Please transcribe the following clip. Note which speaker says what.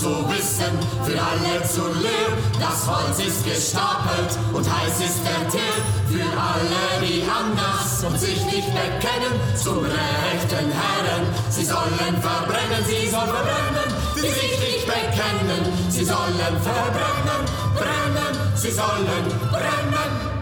Speaker 1: zu wissen, für alle zu leer. Das Holz ist gestapelt und heiß ist der Teer. Für alle, die anders und sich nicht bekennen, zum rechten Herren. Sie sollen verbrennen, sie sollen verbrennen, die sich nicht bekennen. Sie sollen verbrennen, brennen, sie sollen brennen.